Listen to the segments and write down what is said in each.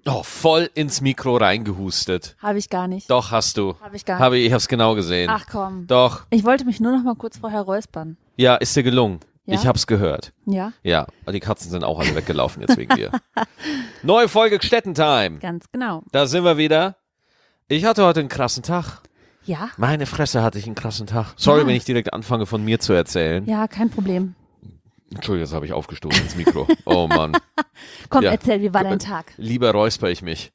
Oh, voll ins Mikro reingehustet. Habe ich gar nicht. Doch, hast du. Habe ich gar nicht. Ich hab's genau gesehen. Ach komm. Doch. Ich wollte mich nur noch mal kurz vorher räuspern. Ja, ist dir gelungen. Ja? Ich hab's gehört. Ja? Ja, die Katzen sind auch alle weggelaufen jetzt wegen dir. Neue Folge Gstettentime. Ganz genau. Da sind wir wieder. Ich hatte heute einen krassen Tag. Ja? Meine Fresse hatte ich einen krassen Tag. Sorry, Ja. wenn ich direkt anfange von mir zu erzählen. Ja, kein Entschuldigung, Entschuldigung, das habe ich aufgestoßen ins Mikro. Oh Mann. Komm, Ja. erzähl, wie war dein Tag? Lieber räusper ich mich.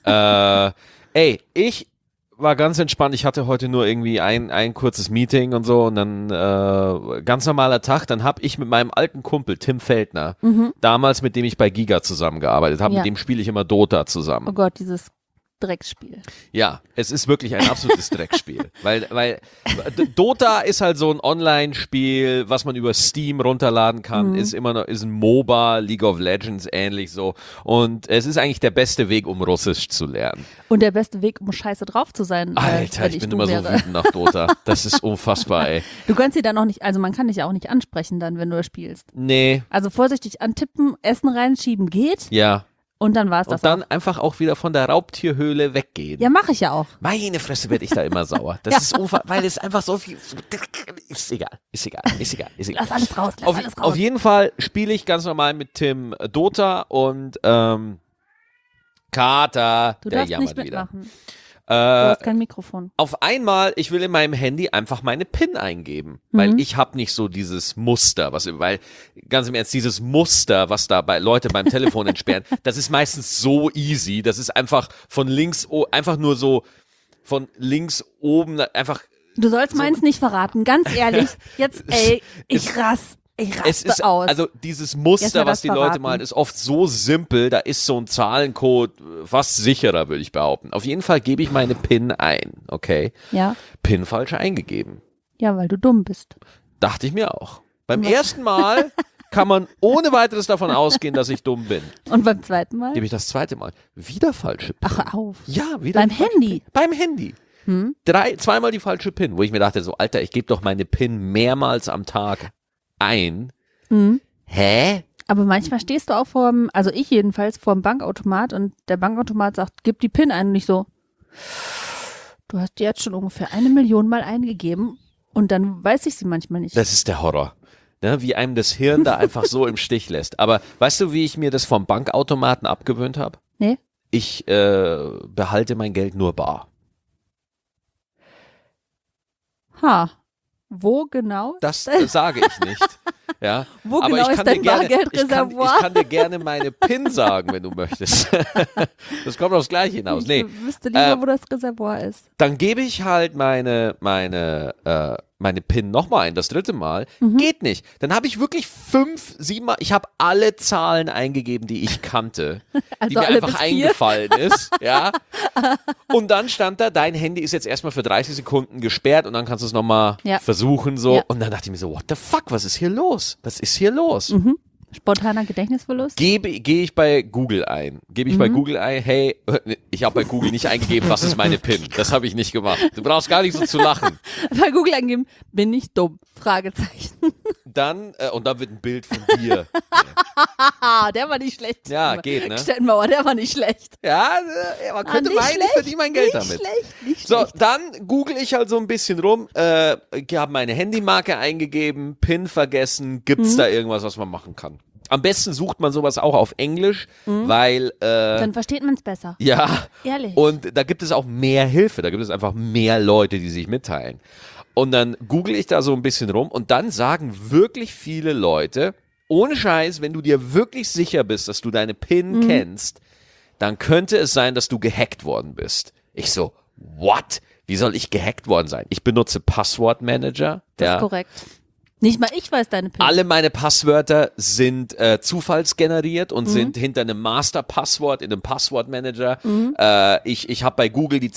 Ich war ganz entspannt. Ich hatte heute nur irgendwie ein kurzes Meeting und so und dann ganz normaler Tag. Dann habe ich mit meinem alten Kumpel Tim Feldner, damals mit dem ich bei Giga zusammengearbeitet habe, Ja. mit dem spiele ich immer Dota zusammen. Oh Gott, dieses Drecksspiel. Ja, es ist wirklich ein absolutes Dreckspiel, weil Dota ist halt so ein Online-Spiel, was man über Steam runterladen kann, ist ein MOBA, League of Legends ähnlich so und es ist eigentlich der beste Weg, um Russisch zu lernen. Und der beste Weg, um scheiße drauf zu sein. Alter, wenn ich bin du immer wäre. so wütend nach Dota. Das ist unfassbar, ey. Du kannst sie dann auch nicht, also man kann dich ja auch nicht ansprechen dann, wenn du spielst. Nee, Also vorsichtig antippen, Essen reinschieben geht ja. und dann war's das Und dann auch. einfach auch wieder von der Raubtierhöhle weggehen. Ja, mache ich ja auch. Meine Fresse werde ich da immer sauer. Das ist weil es einfach so viel. Ist egal. Lass alles raus, lass alles raus. Auf jeden Fall spiele ich ganz normal mit Tim Dota und Kater, Du der darfst jammert nicht wieder. mitmachen. Du hast kein Mikrofon. Auf einmal, ich will in meinem Handy einfach meine PIN eingeben, weil ich habe nicht so dieses Muster, weil ganz im Ernst, dieses Muster, was da bei Leute beim Telefon entsperren, das ist meistens so easy, das ist einfach von links, einfach nur so von links oben, einfach. Du sollst meins nicht verraten, ganz ehrlich. Jetzt, ey, ich raste Es ist, aus. also dieses Jetzt mal Muster, das was die Leute verraten. malen, ist oft so simpel, da ist so ein Zahlencode fast sicherer, würde ich behaupten. Auf jeden Fall gebe ich meine PIN ein, okay? Ja, PIN falsch eingegeben. ja, weil du dumm bist. Dachte ich mir auch. Beim ersten Mal kann man ohne weiteres davon ausgehen, dass ich dumm bin. Und beim zweiten Mal? Gebe ich das zweite Mal. Wieder falsche PIN. Ach, hör auf. Ja, wieder Beim die falsche Handy? PIN. Beim Handy. Zweimal die falsche PIN, wo ich mir dachte, so Alter, ich gebe doch meine PIN mehrmals am Tag ein. Hä? Aber manchmal stehst du auch also ich jedenfalls, vor dem Bankautomat und der Bankautomat sagt, gib die PIN ein und nicht so, du hast die jetzt schon ungefähr 1 Million Mal eingegeben und dann weiß ich sie manchmal nicht. Das ist der Horror. Ne, wie einem das Hirn da einfach so im Stich lässt. Aber weißt du, wie ich mir das vom Bankautomaten abgewöhnt habe? Nee? Ich behalte mein Geld nur bar. Wo genau? Das sage ich nicht. Ja. Wo Aber genau ich ist kann dein dir gerne, Bargeldreservoir? Ich kann dir gerne meine PIN sagen, wenn du möchtest. Das kommt aufs Gleiche hinaus. Nee, Ich wüsste lieber, wo das Reservoir ist. dann gebe ich halt meine PIN nochmal ein, das dritte Mal. Geht nicht. Dann habe ich wirklich 5, 7 Mal, ich habe alle Zahlen eingegeben, die ich kannte, Also die mir alle einfach bis 4? eingefallen ist. Ja. Und dann stand da, dein Handy ist jetzt erstmal für 30 Sekunden gesperrt und dann kannst du es nochmal Ja. versuchen. So. Ja. Und dann dachte ich mir so, what the fuck, was ist hier los? Was ist hier los? Spontaner Gedächtnisverlust? Gehe ich bei Google ein. Gebe ich bei Google ein, hey, ich habe bei Google nicht eingegeben, was ist meine PIN. Das habe ich nicht gemacht. Du brauchst gar nicht so zu lachen. Bei Google angeben, bin ich dumm? Fragezeichen. Dann, und dann wird ein Bild von dir. Der war nicht schlecht. Ja, geht, ne? Stettenbauer, der war nicht schlecht. Ja, man könnte nicht meinen, ich schlecht, verdiene mein Geld nicht damit. Nicht So, schlecht. dann google ich halt so ein bisschen rum, habe meine Handymarke eingegeben, PIN vergessen, gibt's da irgendwas, was man machen kann? Am besten sucht man sowas auch auf Englisch, weil, Dann versteht man es besser. ja, Ehrlich. und da gibt es auch mehr Hilfe, da gibt es einfach mehr Leute, die sich mitteilen. Und dann google ich da so ein bisschen rum und dann sagen wirklich viele Leute, ohne Scheiß, wenn du dir wirklich sicher bist, dass du deine PIN kennst, dann könnte es sein, dass du gehackt worden bist. Ich so, what? Wie soll ich gehackt worden sein? Ich benutze Passwortmanager. Das ist korrekt. Nicht mal ich weiß deine PIN. Alle meine Passwörter sind zufallsgeneriert und sind hinter einem Masterpasswort in einem Passwortmanager. Ich habe bei Google die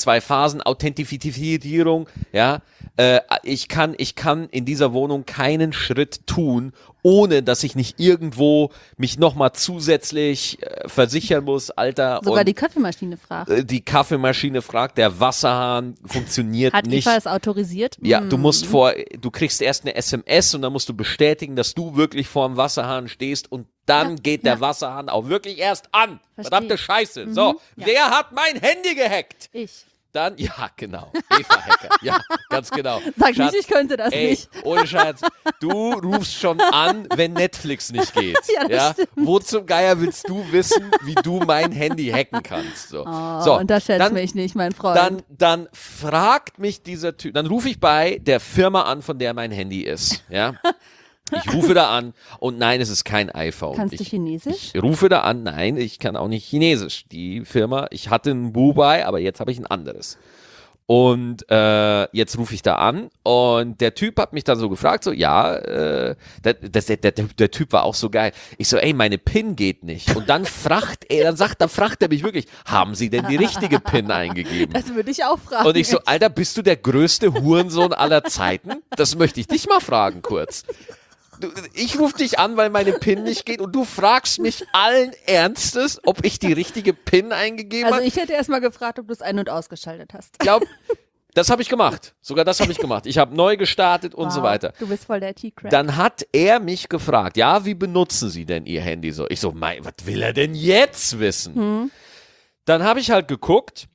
2-Phasen-Authentifizierung. Ja, ich kann in dieser Wohnung keinen Schritt tun, ohne dass ich nicht irgendwo mich nochmal zusätzlich versichern muss, Alter. Sogar und die Kaffeemaschine fragt. die Kaffeemaschine fragt, der Wasserhahn funktioniert Hat nicht. Eva es autorisiert? Ja, du kriegst erst eine SMS und dann musst du bestätigen, dass du wirklich vorm Wasserhahn stehst und dann geht der Wasserhahn auch wirklich erst an. Verstehe. Verdammte Scheiße. So, wer hat mein Handy gehackt? Ich. Dann, ja, genau. Eva Hacker. Ja, ganz genau. Sag Schatz, nicht, ich könnte das ey, nicht. ohne Scherz, du rufst schon an, wenn Netflix nicht geht. Ja, das stimmt. Wo zum Geier willst du wissen, wie du mein Handy hacken kannst? So, so Unterschätzt mich nicht, mein Freund. dann fragt mich dieser Typ, dann rufe ich bei der Firma an, von der mein Handy ist. Ja. Ich rufe da an und nein, es ist kein iPhone. Kannst du Chinesisch? Ich rufe da an, nein, ich kann auch nicht Chinesisch. Die Firma, ich hatte ein Huawei, aber jetzt habe ich ein anderes. Und jetzt rufe ich da an und der Typ hat mich dann so gefragt, so, ja, der Typ war auch so geil. Ich so, ey, meine PIN geht nicht. Und dann fragt er mich wirklich, haben Sie denn die richtige PIN eingegeben? Das würde ich auch fragen. Und ich so, Alter, bist du der größte Hurensohn aller Zeiten? Das möchte ich dich mal fragen kurz. Ich rufe dich an, weil meine PIN nicht geht und du fragst mich allen Ernstes, ob ich die richtige PIN eingegeben habe. Also ich hätte erstmal gefragt, ob du es ein- und ausgeschaltet hast. Das habe ich gemacht. Sogar das habe ich gemacht. Ich habe neu gestartet und so weiter. Du bist voll der T-Crack. Dann hat er mich gefragt, ja, wie benutzen Sie denn Ihr Handy so? Ich so, was will er denn jetzt wissen? Dann habe ich halt geguckt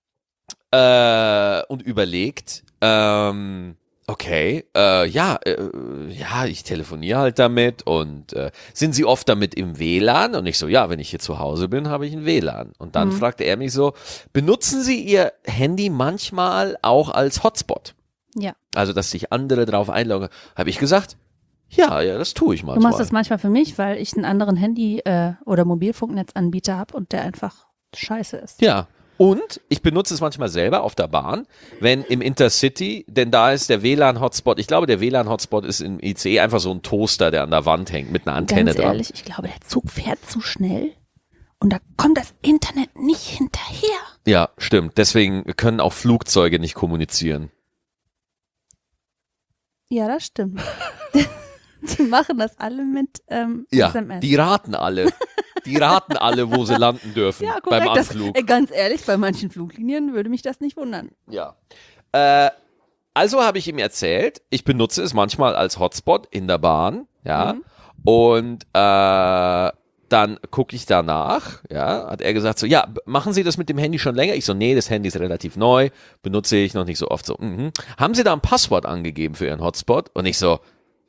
und überlegt, okay, ich telefoniere halt damit und sind Sie oft damit im WLAN? Und ich so, ja, wenn ich hier zu Hause bin, habe ich ein WLAN. Und dann fragte er mich so, benutzen Sie Ihr Handy manchmal auch als Hotspot? Ja. Also, dass sich andere drauf einloggen. Habe ich gesagt, ja, das tue ich Du manchmal. machst das manchmal für mich, weil ich einen anderen Handy- oder Mobilfunknetzanbieter habe und der einfach scheiße ist. Ja. Und ich benutze es manchmal selber auf der Bahn, wenn im Intercity, denn da ist der WLAN-Hotspot, ich glaube, der WLAN-Hotspot ist im ICE einfach so ein Toaster, der an der Wand hängt mit einer Antenne Ganz ehrlich, ich glaube, der Zug fährt zu schnell und da kommt das Internet nicht hinterher. Ja, stimmt. Deswegen können auch Flugzeuge nicht kommunizieren. Ja, das stimmt. Die machen das alle mit Ja, SMS. die raten alle. Die raten alle, wo sie landen dürfen Ja, beim korrekt. Anflug. Ganz ehrlich, bei manchen Fluglinien würde mich das nicht wundern. Ja. Also habe ich ihm erzählt, ich benutze es manchmal als Hotspot in der Bahn, ja. Und dann gucke ich danach, ja, hat er gesagt so, ja, machen Sie das mit dem Handy schon länger? Ich so, nee, das Handy ist relativ neu, benutze ich noch nicht so oft so. Haben Sie da ein Passwort angegeben für Ihren Hotspot? Und ich so,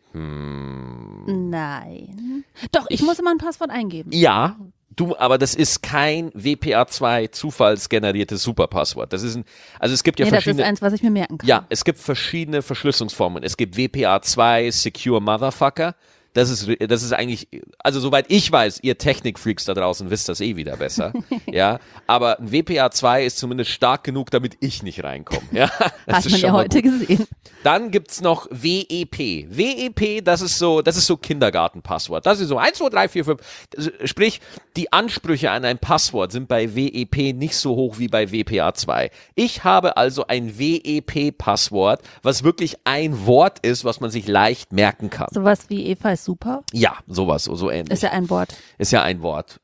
Nein. Doch, ich muss immer ein Passwort eingeben. ja, aber das ist kein WPA2 zufallsgeneriertes Superpasswort. Das ist also es gibt ja Nee, das ist verschiedene. eins, was ich mir merken kann. Ja, es gibt verschiedene Verschlüsselungsformen. Es gibt WPA2 Secure Motherfucker. Das ist eigentlich, also soweit ich weiß, ihr Technikfreaks da draußen wisst das eh wieder besser. Ja, aber ein WPA2 ist zumindest stark genug, damit ich nicht reinkomme. Ja, das Hat ist man schon ja mal heute gut. gesehen. Dann gibt's noch WEP. WEP, das ist so Kindergartenpasswort. Das ist so 1, 2, 3, 4, 5. Sprich, die Ansprüche an ein Passwort sind bei WEP nicht so hoch wie bei WPA2. Ich habe also ein WEP-Passwort, was wirklich ein Wort ist, was man sich leicht merken kann. Sowas wie Eva ist super. Ja, sowas, so ähnlich. Ist ja ein Wort. Ist ja ein Wort.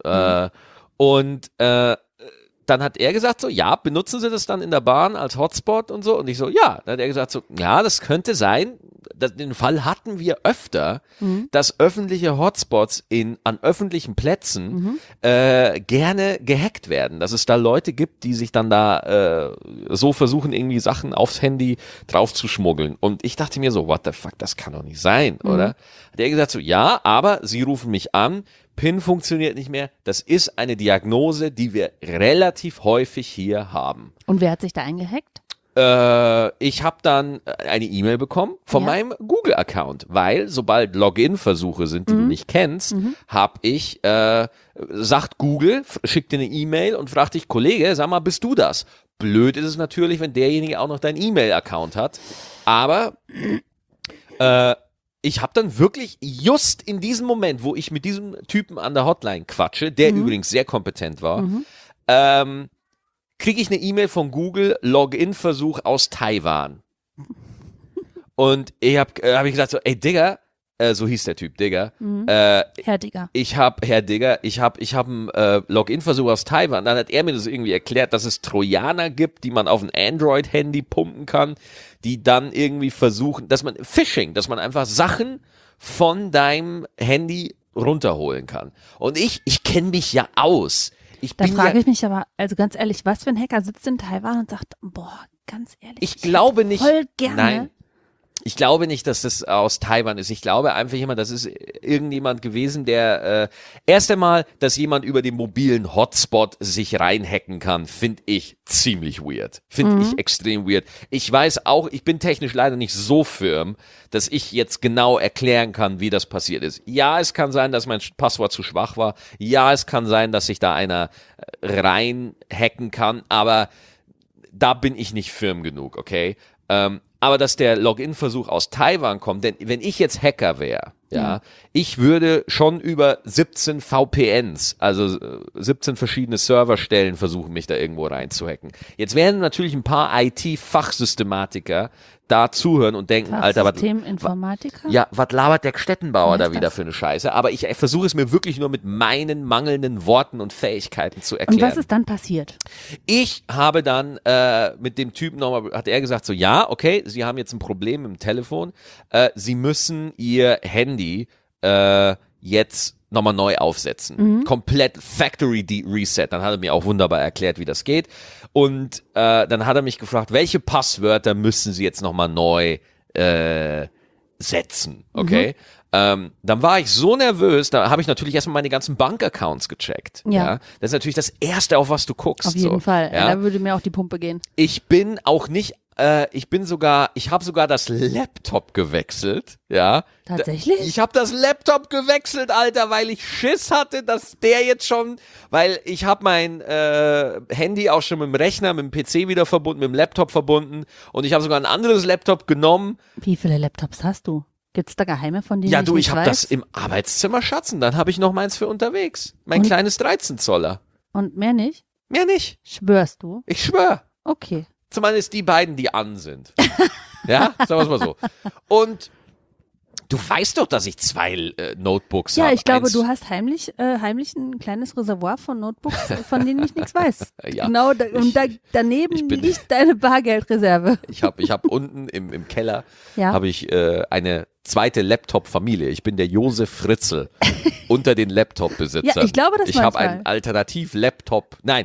Dann hat er gesagt so, ja, benutzen Sie das dann in der Bahn als Hotspot und so? Und ich so, ja. Dann hat er gesagt so, ja, das könnte sein. Den Fall hatten wir öfter, dass öffentliche Hotspots an öffentlichen Plätzen gerne gehackt werden. Dass es da Leute gibt, die sich dann da so versuchen, irgendwie Sachen aufs Handy drauf zu schmuggeln. Und ich dachte mir so, what the fuck, das kann doch nicht sein, oder? Hat er gesagt so, ja, aber Sie rufen mich an, PIN funktioniert nicht mehr. Das ist eine Diagnose, die wir relativ häufig hier haben. Und wer hat sich da eingehackt? Ich habe dann eine E-Mail bekommen von meinem Google-Account, weil sobald Login-Versuche sind, die du nicht kennst, sagt Google, schickt dir eine E-Mail und fragt dich, Kollege, sag mal, bist du das? Blöd ist es natürlich, wenn derjenige auch noch deinen E-Mail-Account hat, aber ich habe dann wirklich just in diesem Moment, wo ich mit diesem Typen an der Hotline quatsche, der übrigens sehr kompetent war, kriege ich eine E-Mail von Google, Login-Versuch aus Taiwan. Und hab ich gesagt so, ey Digga, so hieß der Typ, Digger. Herr Digger. Ich habe einen Login-Versuch aus Taiwan. Dann hat er mir das irgendwie erklärt, dass es Trojaner gibt, die man auf ein Android-Handy pumpen kann, die dann irgendwie versuchen, dass man einfach Sachen von deinem Handy runterholen kann. Und ich kenne mich ja aus. Da frage ich mich aber, also ganz ehrlich, was für ein Hacker sitzt in Taiwan und sagt, boah, ganz ehrlich, ich glaube nicht, voll gerne. nein, ich glaube nicht, dass das aus Taiwan ist. Ich glaube einfach jemand, das ist irgendjemand gewesen, der erst einmal, dass jemand über den mobilen Hotspot sich reinhacken kann, finde ich ziemlich weird. Finde ich extrem weird. Ich weiß auch, ich bin technisch leider nicht so firm, dass ich jetzt genau erklären kann, wie das passiert ist. Ja, es kann sein, dass mein Passwort zu schwach war. Ja, es kann sein, dass sich da einer reinhacken kann, aber da bin ich nicht firm genug, okay? Aber dass der Login-Versuch aus Taiwan kommt, denn wenn ich jetzt Hacker wäre, ja, ich würde schon über 17 VPNs, also 17 verschiedene Serverstellen versuchen, mich da irgendwo reinzuhacken. Jetzt werden natürlich ein paar IT-Fachsystematiker da zuhören und denken, Alter, Systeminformatiker? was labert der Stettenbauer da wieder für eine Scheiße? Aber ich versuche es mir wirklich nur mit meinen mangelnden Worten und Fähigkeiten zu erklären. Und was ist dann passiert? Ich habe dann mit dem Typen nochmal, hat er gesagt so, ja, okay, Sie haben jetzt ein Problem im Telefon, Sie müssen Ihr Handy jetzt nochmal neu aufsetzen. Komplett Factory Reset. Dann hat er mir auch wunderbar erklärt, wie das geht. Und dann hat er mich gefragt, welche Passwörter müssen Sie jetzt nochmal neu setzen, okay? Dann war ich so nervös, da habe ich natürlich erstmal meine ganzen Bankaccounts gecheckt. Ja. Das ist natürlich das Erste, auf was du guckst. Auf jeden Fall. Ja? Da würde mir auch die Pumpe gehen. Ich bin auch nicht, ich habe sogar das Laptop gewechselt, ja. Tatsächlich? Ich habe das Laptop gewechselt, Alter, weil ich Schiss hatte, dass der jetzt schon, weil ich habe mein Handy auch schon mit dem Rechner, mit dem PC wieder verbunden, mit dem Laptop verbunden und ich habe sogar ein anderes Laptop genommen. Wie viele Laptops hast du? Gibt's da geheime von denen? Ja, du, ich habe das im Arbeitszimmer, Schatzen, dann habe ich noch meins für unterwegs. Mein kleines 13 Zoller. Und mehr nicht? Mehr nicht. Schwörst du? Ich schwör. Okay. Zumindest die beiden, die an sind. Ja, sagen wir es mal so. Und du weißt doch, dass ich 2 Notebooks habe. Ja, ich glaube, du hast heimlich ein kleines Reservoir von Notebooks, von denen ich nichts weiß. Ja, genau, daneben liegt deine Bargeldreserve. Ich hab unten im Keller Ja. habe ich eine zweite Laptop-Familie. Ich bin der Josef Fritzl unter den Laptop-Besitzern. Ja, ich glaube, das Ich habe manchmal. einen Alternativ-Laptop. Nein.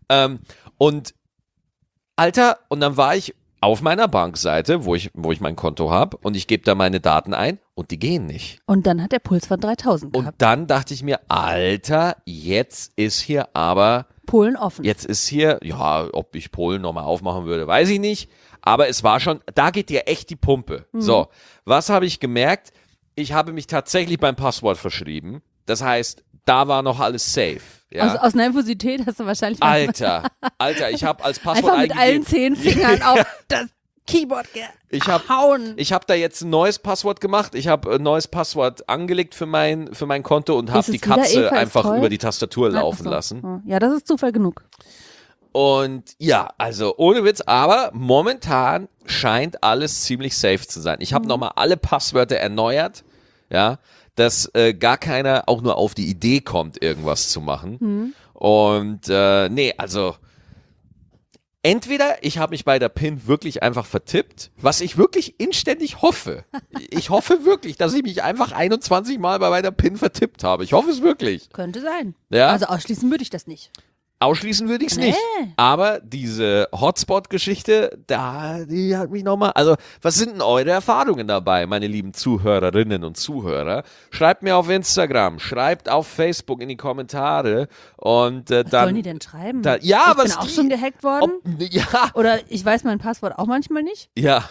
Und Alter, und dann war ich auf meiner Bankseite, wo ich mein Konto habe und ich gebe da meine Daten ein und die gehen nicht. Und dann hat der Puls von 3000 Und gehabt. dann dachte ich mir, Alter, jetzt ist hier aber, Polen offen. jetzt ist hier, ja, ob ich Polen nochmal aufmachen würde, weiß ich nicht, aber es war schon, da geht dir echt die Pumpe. So, was habe ich gemerkt? Ich habe mich tatsächlich beim Passwort verschrieben. Das heißt, da war noch alles safe. Ja? Aus Nervosität hast du wahrscheinlich Alter, ich habe als Passwort einfach mit allen 10 Fingern auf das Keyboard gehauen. Ich habe da jetzt ein neues Passwort gemacht. Ich habe ein neues Passwort angelegt für mein Konto und habe Ist es die wieder Katze Eva ist einfach toll? über die Tastatur laufen Ach so. lassen. Ja, das ist Zufall genug. Und ja, also ohne Witz, aber momentan scheint alles ziemlich safe zu sein. Ich habe nochmal alle Passwörter erneuert, ja, dass gar keiner auch nur auf die Idee kommt, irgendwas zu machen. Und nee, also entweder ich habe mich bei der PIN wirklich einfach vertippt, was ich wirklich inständig hoffe. Ich hoffe wirklich, dass ich mich einfach 21 Mal bei der PIN vertippt habe. Ich hoffe es wirklich. Könnte sein. Ja? Also ausschließen würde ich das nicht. Ausschließen würde ich es nicht. Aber diese Hotspot-Geschichte, die hat mich nochmal. Also, was sind denn eure Erfahrungen dabei, meine lieben Zuhörerinnen und Zuhörer? Schreibt mir auf Instagram, schreibt auf Facebook in die Kommentare und dann. Was sollen die denn schreiben? Ja, ich bin auch schon gehackt worden. Ja. Oder ich weiß mein Passwort auch manchmal nicht. Ja.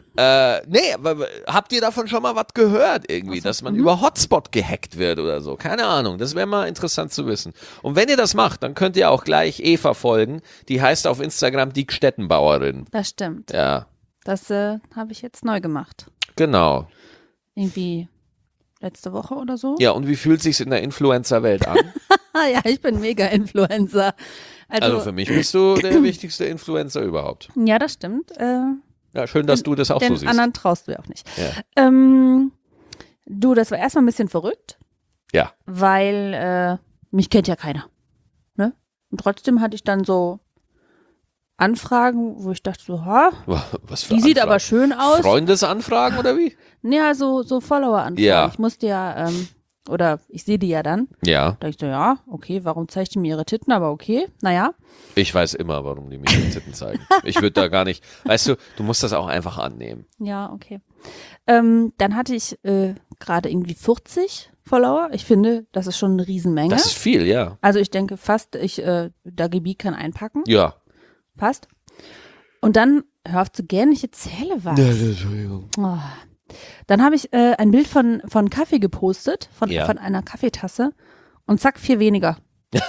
Nee, aber habt ihr davon schon mal was gehört irgendwie, dass man über Hotspot gehackt wird oder so? Keine Ahnung, das wäre mal interessant zu wissen. Und wenn ihr das macht, dann könnt ihr auch gleich Eva folgen. Die heißt auf Instagram die Stettenbauerin. Das stimmt. Ja, Das habe ich jetzt neu gemacht. genau. Irgendwie letzte Woche oder so. Ja, und wie fühlt sich's in der Influencer-Welt an? Ja, ich bin Mega-Influencer. Also für mich bist du der wichtigste Influencer überhaupt. Ja, das stimmt. Ja, schön, dass du das auch so Den siehst. anderen traust du ja auch nicht. Ja. Du, das war erstmal ein bisschen verrückt, Ja. weil mich kennt ja keiner. Ne? Und trotzdem hatte ich dann so Anfragen, wo ich dachte so, Was für die sieht Anfragen? aber schön aus. Freundesanfragen oder wie? Ja, so Follower-Anfragen. Ja. Ich musste ja, oder ich sehe die ja dann. Ja. Da ich so, ja, okay, warum zeigt die mir ihre Titten? Aber okay, naja. Ich weiß immer, warum die mir die Titten zeigen. Ich würde da gar nicht, weißt du musst das auch einfach annehmen. Ja, okay. Dann hatte ich gerade irgendwie 40 Follower. Ich finde, das ist schon eine Riesenmenge. Das ist viel, ja. Also ich denke fast, Dagi kann einpacken. Ja. Passt. Und dann, hör auf zu gähnen, ich erzähle was. Entschuldigung. Oh. Dann habe ich ein Bild von Kaffee gepostet, von Ja. einer Kaffeetasse und zack, 4 weniger.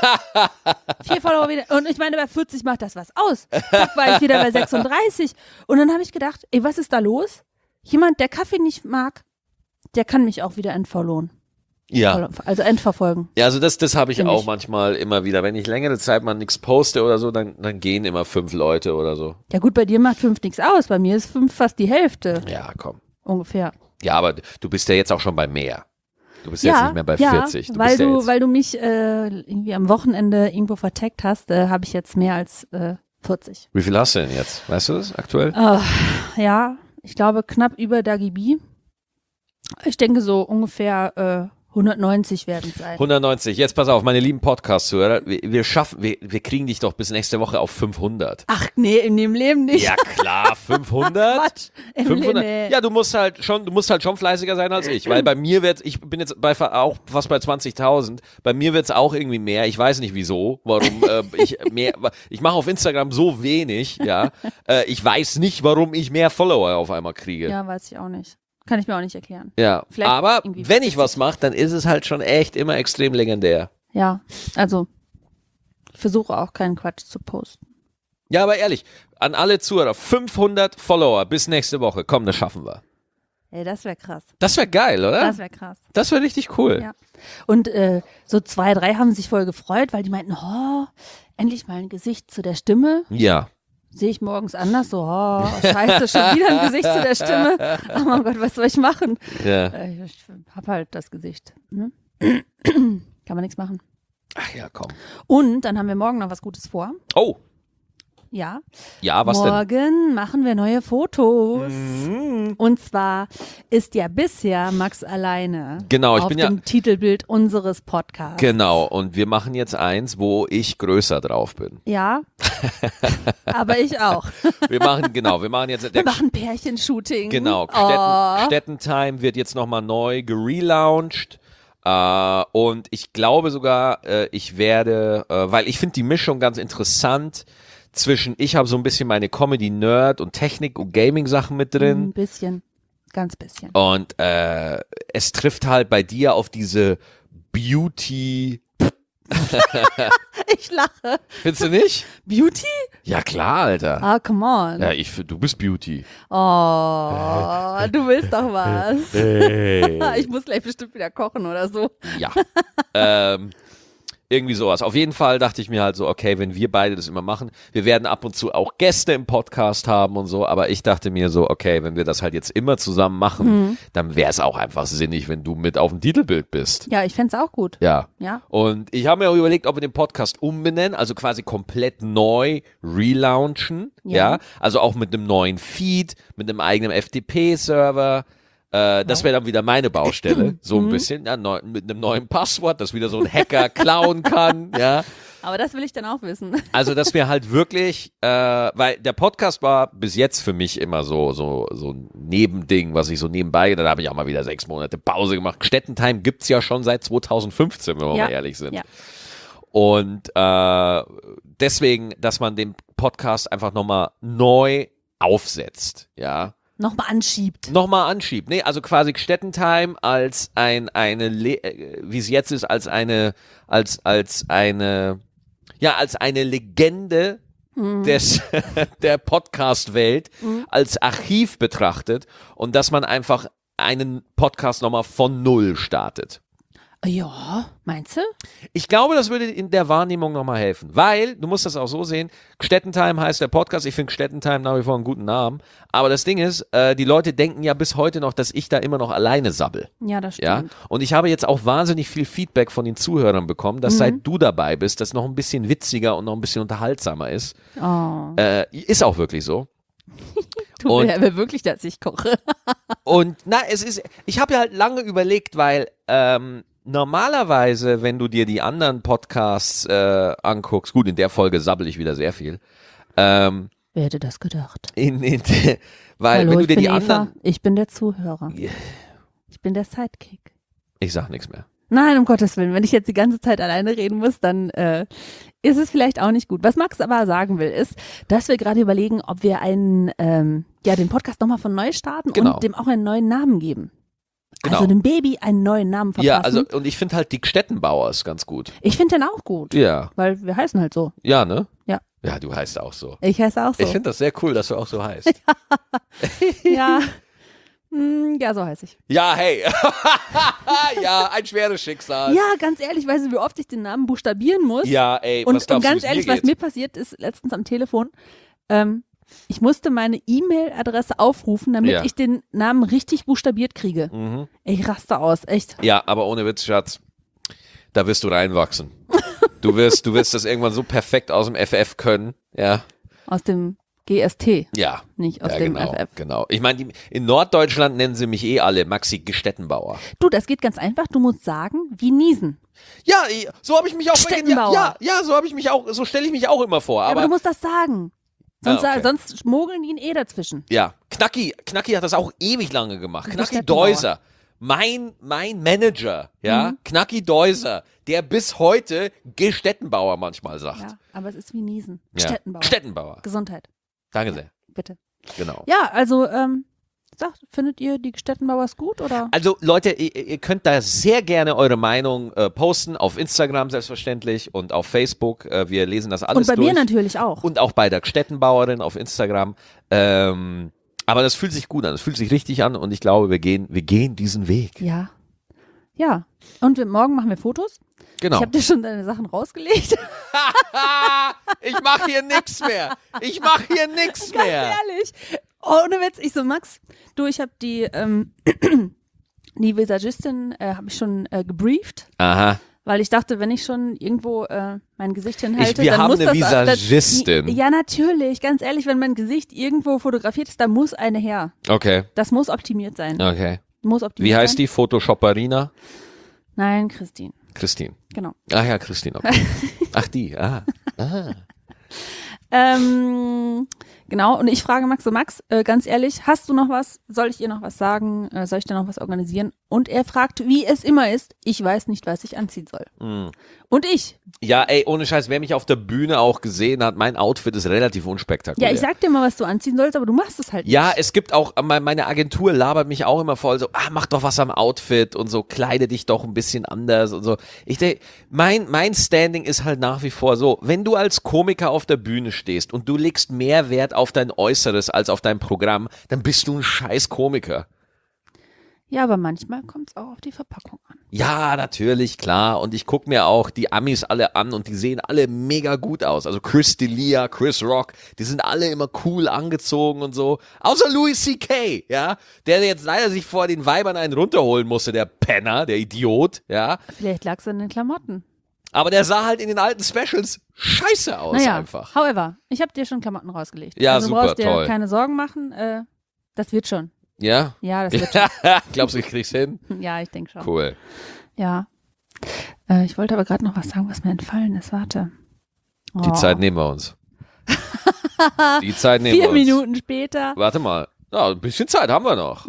4 Follower weniger. Und ich meine, bei 40 macht das was aus. Zack, war ich wieder bei 36. Und dann habe ich gedacht, ey, was ist da los? Jemand, der Kaffee nicht mag, der kann mich auch wieder entfollowen. Ja. Also entverfolgen. Ja, also das habe ich Finde auch ich. manchmal immer wieder. Wenn ich längere Zeit mal nichts poste oder so, dann gehen immer 5 Leute oder so. Ja gut, bei dir macht 5 nichts aus. Bei mir ist 5 fast die Hälfte. Ja, komm. Ungefähr. Ja, aber du bist ja jetzt auch schon bei mehr. Du bist jetzt nicht mehr bei 40. Weil bist ja du, jetzt, weil du mich irgendwie am Wochenende irgendwo vertaggt hast, habe ich jetzt mehr als 40. wie viel hast du denn jetzt? Weißt du das aktuell? Ja, ich glaube knapp über Dagi B. Ich denke so ungefähr 190 werden es sein. 190. Jetzt pass auf, meine lieben Podcast-Hörer. Wir kriegen dich doch bis nächste Woche auf 500. Ach nee, in dem Leben nicht. Ja klar, 500. Quatsch. Im 500. Leben, Ja, du musst halt schon fleißiger sein als ich, weil bei mir ich bin jetzt auch fast bei 20.000. Bei mir wird's auch irgendwie mehr. Ich weiß nicht wieso, warum ich mache auf Instagram so wenig, ja. Ich weiß nicht, warum ich mehr Follower auf einmal kriege. Ja, weiß ich auch nicht. Kann ich mir auch nicht erklären. Ja, Vielleicht aber irgendwie wenn ich was mache, dann ist es halt schon echt immer extrem legendär. Ja, also ich versuche auch keinen Quatsch zu posten. Ja, aber ehrlich, an alle Zuhörer, 500 Follower bis nächste Woche. Komm, das schaffen wir. Ey, das wäre krass. Das wäre geil, oder? Das wäre krass. Das wäre richtig cool. Ja. Und so 2, 3 haben sich voll gefreut, weil die meinten, oh, endlich mal ein Gesicht zu der Stimme. Ja. Sehe ich morgens anders, so, oh, scheiße, schon wieder ein Gesicht zu der Stimme. Oh mein Gott, was soll ich machen? Ja. Ich hab halt das Gesicht. Ne? Kann man nichts machen. Ach ja, komm. Und dann haben wir morgen noch was Gutes vor. Oh, Ja. ja, was denn? Morgen machen wir neue Fotos. Und zwar ist ja bisher Max alleine Genau, ich auf bin dem Titelbild unseres Podcasts. Genau, und wir machen jetzt eins, wo ich größer drauf bin. Ja, aber ich auch. Wir machen jetzt Wir machen Pärchenshooting. Genau, Oh. Städtentime wird jetzt nochmal neu gelauncht. Und ich glaube sogar, ich werde, weil ich finde die Mischung ganz interessant zwischen, ich habe so ein bisschen meine Comedy-Nerd- und Technik- und Gaming-Sachen mit drin. Ein bisschen, ganz bisschen. Und es trifft halt bei dir auf diese Beauty. Ich lache. Findest du nicht? Beauty? Ja klar, Alter. Ah, come on. Ja, du bist Beauty. Oh, du willst doch was. Hey. Ich muss gleich bestimmt wieder kochen oder so. Ja. Irgendwie sowas. Auf jeden Fall dachte ich mir halt so, okay, wenn wir beide das immer machen, wir werden ab und zu auch Gäste im Podcast haben und so, aber ich dachte mir so, okay, wenn wir das halt jetzt immer zusammen machen, dann wäre es auch einfach sinnig, wenn du mit auf dem Titelbild bist. Ja, ich fänd's auch gut. Ja. Ja. Und ich habe mir auch überlegt, ob wir den Podcast umbenennen, also quasi komplett neu relaunchen. Ja. Also auch mit einem neuen Feed, mit einem eigenen FTP-Server. Das wäre dann wieder meine Baustelle, so ein bisschen, ja, mit einem neuen Passwort, das wieder so ein Hacker klauen kann, ja. Aber das will ich dann auch wissen. Also, dass wir halt wirklich, weil der Podcast war bis jetzt für mich immer so ein Nebending, was ich so nebenbei, dann habe ich auch mal wieder 6 Monate Pause gemacht. Städtentime gibt's ja schon seit 2015, wenn wir mal ehrlich sind. Ja. Und deswegen, dass man den Podcast einfach nochmal neu aufsetzt, ja. Nochmal anschiebt. Nochmal anschiebt. Nee, also quasi Städtentime als wie es jetzt ist, als eine Legende der Podcast-Welt als Archiv betrachtet und dass man einfach einen Podcast nochmal von Null startet. Ja, meinst du? Ich glaube, das würde in der Wahrnehmung nochmal helfen, weil, du musst das auch so sehen, Gstettentime heißt der Podcast, ich finde Gstettentime nach wie vor einen guten Namen, aber das Ding ist, die Leute denken ja bis heute noch, dass ich da immer noch alleine sabbel. Ja, das Ja? stimmt. Und ich habe jetzt auch wahnsinnig viel Feedback von den Zuhörern bekommen, dass seit du dabei bist, das noch ein bisschen witziger und noch ein bisschen unterhaltsamer ist. Oh. Ist auch wirklich so. Du und- willst wirklich, dass ich koche. Und ich habe ja halt lange überlegt, weil normalerweise, wenn du dir die anderen Podcasts anguckst, gut, in der Folge sabbel ich wieder sehr viel, Wer hätte das gedacht? weil Hallo, wenn du ich dir bin die Eva. anderen, Ich bin der Zuhörer. Yeah. Ich bin der Sidekick. ich sag nichts mehr. Nein, um Gottes Willen. Wenn ich jetzt die ganze Zeit alleine reden muss, dann ist es vielleicht auch nicht gut. Was Max aber sagen will, ist, dass wir gerade überlegen, ob wir den Podcast nochmal von neu starten Genau. und dem auch einen neuen Namen geben. Genau. Also dem Baby einen neuen Namen verpassen. Ja, also und ich finde halt die Gstettenbauer ist ganz gut. Ich finde den auch gut, Ja, weil wir heißen halt so. ja, ne? Ja. Ja, du heißt auch so. Ich heiße auch so. Ich finde das sehr cool, dass du auch so heißt. Ja. Ja, so heiße ich. Ja, hey. Ja, ein schweres Schicksal. Ja, ganz ehrlich, weißt du, wie oft ich den Namen buchstabieren muss? Ja, ey, Und, was glaubst ganz du, wie es ehrlich, mir was geht? mir passiert ist letztens am Telefon, ich musste meine E-Mail-Adresse aufrufen, damit Ja. ich den Namen richtig buchstabiert kriege. Mhm. Ich raste aus, echt. Ja, aber ohne Witz, Schatz, da wirst du reinwachsen. Du wirst das irgendwann so perfekt aus dem FF können. Ja, Aus dem GST, ja. nicht aus Ja, dem genau, FF. genau. Ich meine, in Norddeutschland nennen sie mich eh alle Maxi Gestettenbauer. Du, das geht ganz einfach. Du musst sagen, wie niesen. Ja, so habe ich mich auch Stettenbauer. Ja, so habe ich mich auch, so stelle ich mich auch immer vor. Aber Aber, du musst das sagen. Sonst, Ah, okay. sonst schmuggeln die ihn eh dazwischen. ja, Knacki hat das auch ewig lange gemacht. Knacki Gestettenbauer. Deuser. Mein Manager, ja, Knacki Deuser, der bis heute Gestettenbauer manchmal sagt. Ja, aber es ist wie niesen. Ja. Stettenbauer. Stettenbauer. Gesundheit, Danke sehr. bitte. Genau. Ja, also, findet ihr die Stettenbauers gut oder? Also Leute, ihr könnt da sehr gerne eure Meinung posten, auf Instagram selbstverständlich und auf Facebook. Wir lesen das alles Und bei durch. mir natürlich auch. Und auch bei der Stettenbauerin auf Instagram. Aber das fühlt sich gut an, das fühlt sich richtig an und ich glaube, wir gehen diesen Weg. Ja. Ja. Und morgen machen wir Fotos. Genau. Ich habe dir schon deine Sachen rausgelegt. Ich mache hier nichts mehr. Ich mache hier nichts Ganz mehr. ehrlich. Ohne Witz. Ich so, Max, du, ich habe die Visagistin habe ich schon gebrieft, Aha. weil ich dachte, wenn ich schon irgendwo mein Gesicht hinhalte, Wir dann haben muss eine das Visagistin. Ja, natürlich. Ganz ehrlich, wenn mein Gesicht irgendwo fotografiert ist, da muss eine her. Okay, Das muss optimiert sein. okay. Muss optimiert Wie heißt sein. die? Photoshopperina? Nein, Christine. Christine. Genau. Ach ja, Christine. Okay. Ach, die. Ah. Genau, und ich frage Max so, Max, ganz ehrlich, hast du noch was? Soll ich ihr noch was sagen? Soll ich dir noch was organisieren? Und er fragt, wie es immer ist, ich weiß nicht, was ich anziehen soll. Und ich, Ja, ey, ohne Scheiß, wer mich auf der Bühne auch gesehen hat, mein Outfit ist relativ unspektakulär. ja, ich sag dir mal, was du anziehen sollst, aber du machst es halt nicht. Ja, es gibt auch, meine Agentur labert mich auch immer voll so, mach doch was am Outfit und so, kleide dich doch ein bisschen anders und so. Ich denke, mein Standing ist halt nach wie vor so, wenn du als Komiker auf der Bühne stehst und du legst mehr Wert auf dein Äußeres als auf dein Programm, dann bist du ein scheiß Komiker. Ja, aber manchmal kommt es auch auf die Verpackung an. Ja, natürlich, klar. Und ich gucke mir auch die Amis alle an und die sehen alle mega gut aus. Also Chris D'Elia, Chris Rock, die sind alle immer cool angezogen und so. Außer Louis C.K., ja, der jetzt leider sich vor den Weibern einen runterholen musste, der Penner, der Idiot, ja. Vielleicht lag es an den Klamotten. Aber der sah halt in den alten Specials scheiße aus einfach. however, ich habe dir schon Klamotten rausgelegt. Ja, also super, du brauchst dir toll. keine Sorgen machen, das wird schon. Ja? Ja, das wird schon. Glaubst du, ich krieg's hin? Ja, ich denke schon. Cool. Ja. Ich wollte aber gerade noch was sagen, was mir entfallen ist. Warte. Die Zeit nehmen wir uns. Die Zeit nehmen wir 4 uns. Minuten später. Warte mal. Ja, ein bisschen Zeit haben wir noch.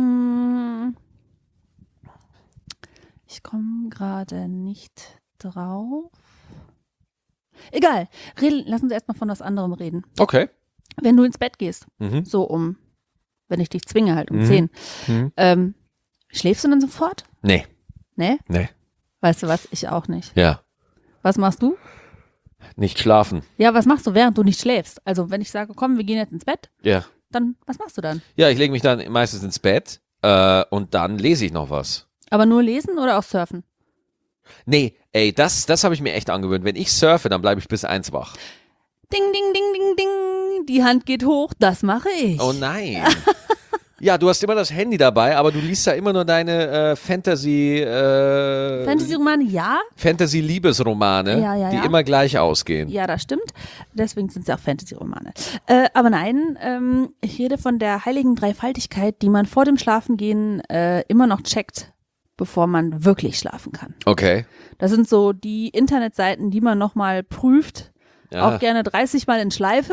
Ich komme gerade nicht drauf. Egal. Lass uns erstmal von was anderem reden. Okay. Wenn du ins Bett gehst, Mhm. so wenn ich dich zwinge halt um Mhm. 10, Mhm. schläfst du dann sofort? Nee. Ne? Nee. Weißt du was? Ich auch nicht. Ja. Was machst du? Nicht schlafen. Ja, was machst du, während du nicht schläfst? Also wenn ich sage, komm, wir gehen jetzt ins Bett, Ja. dann was machst du dann? Ja, ich lege mich dann meistens ins Bett und dann lese ich noch was. Aber nur lesen oder auch surfen? Nee, ey, das habe ich mir echt angewöhnt. Wenn ich surfe, dann bleibe ich bis 1 wach. Ding, ding, ding, ding, ding. Die Hand geht hoch, das mache ich. Oh nein. Ja, du hast immer das Handy dabei, aber du liest da immer nur deine Fantasy-Romane, ja. Fantasy-Liebesromane, Ja. die immer gleich ausgehen. Ja, das stimmt. Deswegen sind es ja auch Fantasy-Romane. Aber nein, ich rede von der heiligen Dreifaltigkeit, die man vor dem Schlafengehen immer noch checkt, bevor man wirklich schlafen kann. Okay. Das sind so die Internetseiten, die man nochmal prüft. Ja. Auch gerne 30 Mal in Schleife.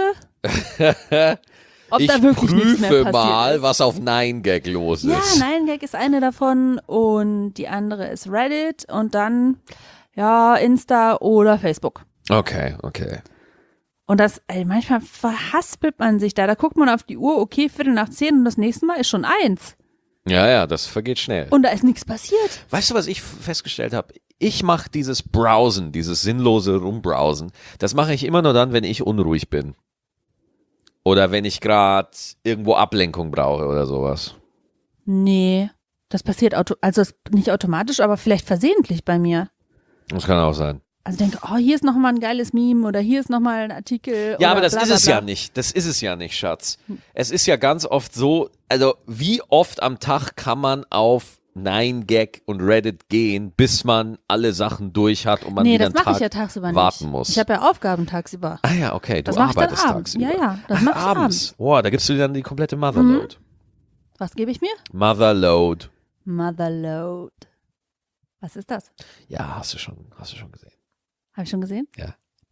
Ob Ich da wirklich nichts mehr prüfe passiert mal, ist. was auf 9gag los Ja, ist. 9gag ist eine davon und die andere ist Reddit und dann ja Insta oder Facebook. Okay. Und das, manchmal verhaspelt man sich da. Da guckt man auf die Uhr, okay, 9:15 und das nächste Mal ist schon 1. Ja, das vergeht schnell. Und da ist nichts passiert. Weißt du, was ich festgestellt habe? Ich mache dieses Browsen, dieses sinnlose Rumbrowsen, das mache ich immer nur dann, wenn ich unruhig bin. Oder wenn ich gerade irgendwo Ablenkung brauche oder sowas. Nee, das passiert nicht automatisch, aber vielleicht versehentlich bei mir. Das kann auch sein. Also ich denke, hier ist nochmal ein geiles Meme oder hier ist nochmal ein Artikel. Ja, oder aber das bla, ist bla, es bla. ja nicht. Das ist es ja nicht, Schatz. Es ist ja ganz oft so, also wie oft am Tag kann man auf 9gag und Reddit gehen, bis man alle Sachen durch hat und man Nee, wieder das einen mache ich Tag ja tagsüber warten nicht. muss. Ich habe ja Aufgaben tagsüber. Ah ja, okay, du Das mache ich dann arbeitest abends. tagsüber. Ja, das mache ich abends. Boah, da gibst du dir dann die komplette Motherload. Was gebe ich mir? Motherload. Motherload. Was ist das? Ja, hast du schon gesehen. Habe ich schon gesehen? Ja.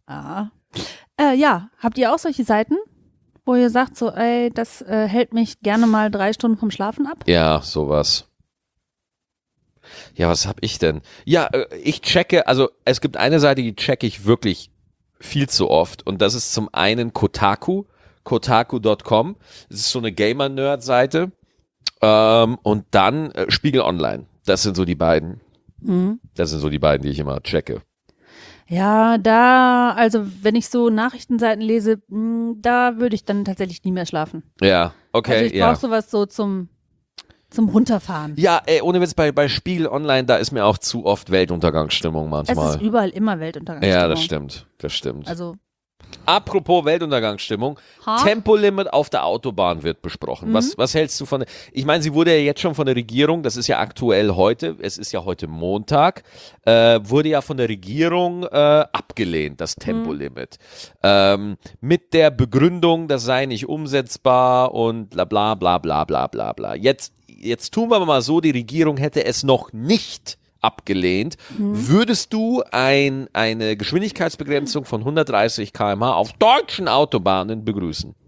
Ja, habt ihr auch solche Seiten, wo ihr sagt so, das hält mich gerne mal 3 Stunden vom Schlafen ab? Ja, sowas. Ja, was hab ich denn? Ja, ich checke, also es gibt eine Seite, die checke ich wirklich viel zu oft und das ist zum einen Kotaku.com. Das ist so eine Gamer-Nerd-Seite und dann Spiegel Online. Das sind so die beiden. Das sind so die beiden, die ich immer checke. Ja, also wenn ich so Nachrichtenseiten lese, da würde ich dann tatsächlich nie mehr schlafen. Ja, okay, Also ich ja. brauche sowas so zum Runterfahren. Ja, ohne Witz, bei Spiegel Online, da ist mir auch zu oft Weltuntergangsstimmung Es manchmal. ist überall immer Weltuntergangsstimmung. Ja, das stimmt. Also, Apropos Weltuntergangsstimmung, Tempolimit auf der Autobahn wird besprochen. Was hältst du von ich meine, sie wurde ja jetzt schon von der Regierung, das ist ja aktuell heute, es ist ja heute Montag, wurde ja von der Regierung abgelehnt, das Tempolimit. Mit der Begründung, das sei nicht umsetzbar und bla bla bla bla bla bla bla. Jetzt tun wir mal so, die Regierung hätte es noch nicht abgelehnt. Würdest du eine Geschwindigkeitsbegrenzung von 130 km/h auf deutschen Autobahnen begrüßen?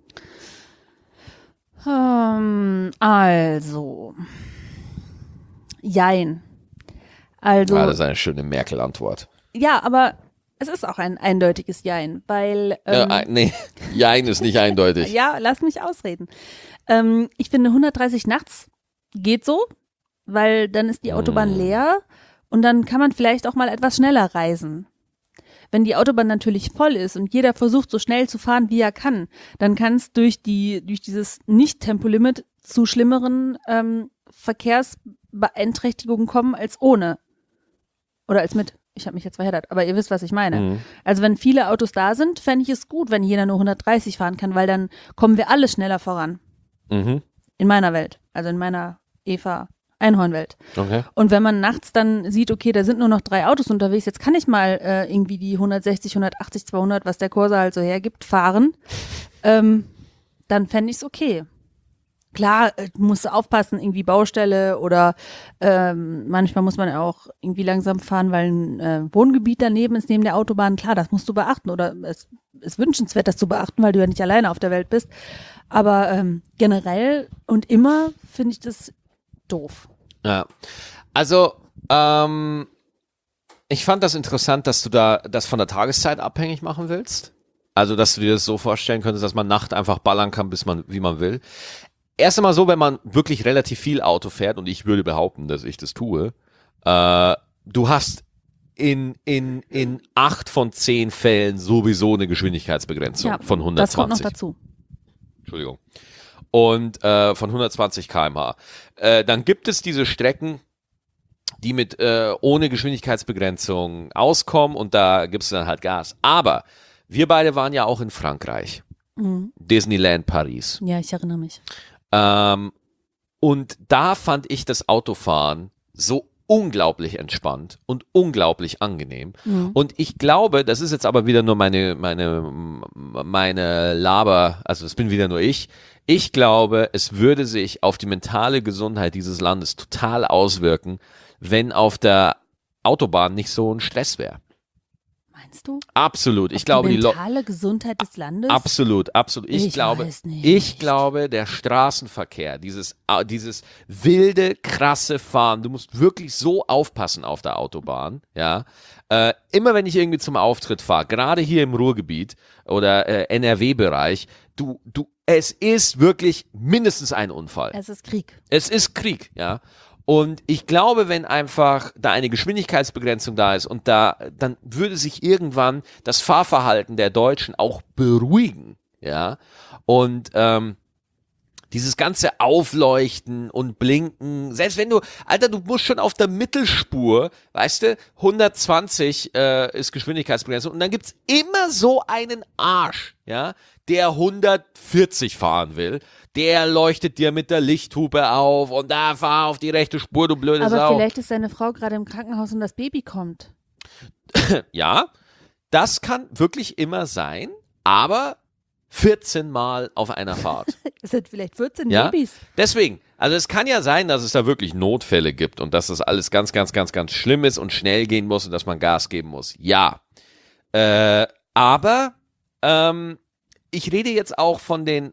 also, jein. Also, Das ist eine schöne Merkel-Antwort. ja, aber es ist auch ein eindeutiges Jein, weil, Nee, Jein ist nicht eindeutig. ja, lass mich ausreden. Ich finde 130 nachts geht so, weil dann ist die Autobahn leer und dann kann man vielleicht auch mal etwas schneller reisen. Wenn die Autobahn natürlich voll ist und jeder versucht so schnell zu fahren, wie er kann, dann kann es durch dieses Nicht-Tempolimit zu schlimmeren Verkehrsbeeinträchtigungen kommen als ohne. Oder als mit. Ich habe mich jetzt verheddert, aber ihr wisst, was ich meine. Also wenn viele Autos da sind, fände ich es gut, wenn jeder nur 130 fahren kann, weil dann kommen wir alle schneller voran. In meiner Welt, also in meiner Eva-Einhorn-Welt. Okay. Und wenn man nachts dann sieht, okay, da sind nur noch 3 Autos unterwegs, jetzt kann ich mal irgendwie die 160, 180, 200, was der Corsa halt so hergibt, fahren, dann fände ich es okay. Klar, musst du aufpassen, irgendwie Baustelle oder manchmal muss man ja auch irgendwie langsam fahren, weil ein Wohngebiet daneben ist, neben der Autobahn. Klar, das musst du beachten oder es ist wünschenswert, das zu beachten, weil du ja nicht alleine auf der Welt bist. Aber generell und immer finde ich das doof. Ja. Also, ich fand das interessant, dass du da das von der Tageszeit abhängig machen willst. Also, dass du dir das so vorstellen könntest, dass man Nacht einfach ballern kann, wie man will. Erst einmal so, wenn man wirklich relativ viel Auto fährt, und ich würde behaupten, dass ich das tue, du hast in 8 von 10 Fällen sowieso eine Geschwindigkeitsbegrenzung von 120. Das kommt noch dazu. Entschuldigung. Und von 120 km/h. Dann gibt es diese Strecken, die mit ohne Geschwindigkeitsbegrenzung auskommen und da gibst du dann halt Gas. Aber wir beide waren ja auch in Frankreich. Disneyland Paris. Ja, ich erinnere mich. Und da fand ich das Autofahren so unglaublich entspannt und unglaublich angenehm. Und ich glaube, das ist jetzt aber wieder nur meine Laber, also das bin wieder nur ich. Ich glaube, es würde sich auf die mentale Gesundheit dieses Landes total auswirken, wenn auf der Autobahn nicht so ein Stress wäre. Meinst du? Absolut. Ich Auf glaube, die mentale Gesundheit des Landes? Absolut. Ich weiß nicht. glaube, der Straßenverkehr, dieses wilde, krasse Fahren, du musst wirklich so aufpassen auf der Autobahn, ja. Immer wenn ich irgendwie zum Auftritt fahre, gerade hier im Ruhrgebiet oder NRW-Bereich, es ist wirklich mindestens ein Unfall. Es ist Krieg. Es ist Krieg, ja. Und ich glaube, wenn einfach da eine Geschwindigkeitsbegrenzung da ist und dann würde sich irgendwann das Fahrverhalten der Deutschen auch beruhigen, ja. Und dieses ganze Aufleuchten und Blinken, selbst wenn du musst schon auf der Mittelspur, weißt du, 120 ist Geschwindigkeitsbegrenzung und dann gibt's immer so einen Arsch, ja, der 140 fahren will. Der leuchtet dir mit der Lichthupe auf und da fahr auf die rechte Spur, du blöde Sau. Aber vielleicht ist deine Frau gerade im Krankenhaus und das Baby kommt. Ja, das kann wirklich immer sein, aber 14 Mal auf einer Fahrt. Es sind vielleicht 14 Ja? Babys. Deswegen, also es kann ja sein, dass es da wirklich Notfälle gibt und dass das alles ganz, ganz, ganz, ganz schlimm ist und schnell gehen muss und dass man Gas geben muss. Ja. Aber ich rede jetzt auch von den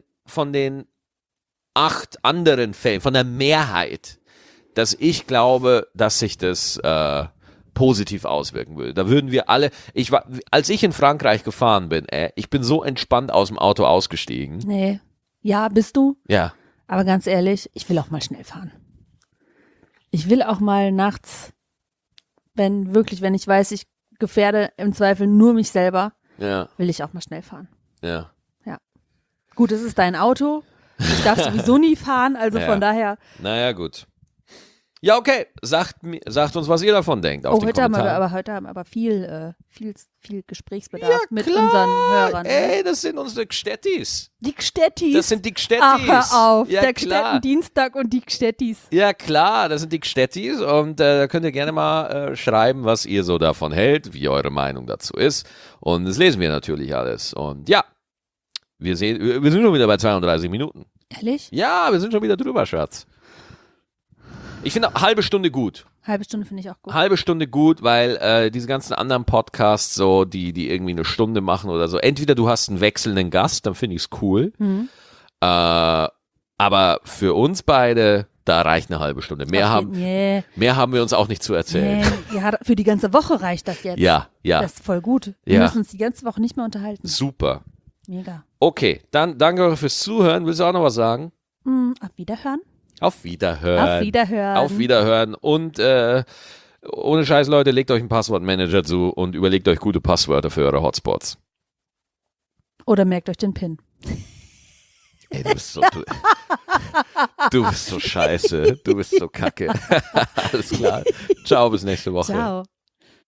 8 anderen Fällen, von der Mehrheit, dass ich glaube, dass sich das positiv auswirken würde. Da würden wir alle, als ich in Frankreich gefahren bin, ich bin so entspannt aus dem Auto ausgestiegen. Nee. Ja, bist du? Ja. Aber ganz ehrlich, ich will auch mal schnell fahren. Ich will auch mal nachts, wenn ich weiß, ich gefährde im Zweifel nur mich selber, Ja. will ich auch mal schnell fahren. Ja. Gut, es ist dein Auto. Ich darf sowieso nie fahren, also Ja. von daher. Naja, gut. Ja, okay. Sagt uns, was ihr davon denkt. Auf den Heute haben Kommentaren. wir viel Gesprächsbedarf mit unseren Hörern. Ey, das sind unsere Gstettis. Die Gstettis. Das sind die Gstettis. Ach, hör auf. Ja, der klar. Gstetten-Dienstag und die Gstettis. Ja, klar, das sind die Gstettis und da könnt ihr gerne mal schreiben, was ihr so davon hält, wie eure Meinung dazu ist. Und das lesen wir natürlich alles. Und ja, wir sind schon wieder bei 32 Minuten. Ehrlich? Ja, wir sind schon wieder drüber, Schatz. Ich finde halbe Stunde gut. Halbe Stunde finde ich auch gut. Halbe Stunde gut, weil diese ganzen anderen Podcasts, so die irgendwie eine Stunde machen oder so, entweder du hast einen wechselnden Gast, dann finde ich es cool. Aber für uns beide, da reicht eine halbe Stunde. Mehr haben wir uns auch nicht zu erzählen. Ja, für die ganze Woche reicht das jetzt. Ja. Das ist voll gut. Wir Ja. müssen uns die ganze Woche nicht mehr unterhalten. Super. Mega. Okay, dann danke fürs Zuhören. Willst du auch noch was sagen? Auf Wiederhören. Auf Wiederhören. Auf Wiederhören. Auf Wiederhören. Und ohne Scheiß, Leute, legt euch einen Passwortmanager zu und überlegt euch gute Passwörter für eure Hotspots. Oder merkt euch den PIN. Ey, du bist so scheiße. Du bist so kacke. Alles klar. Ciao, bis nächste Woche. Ciao.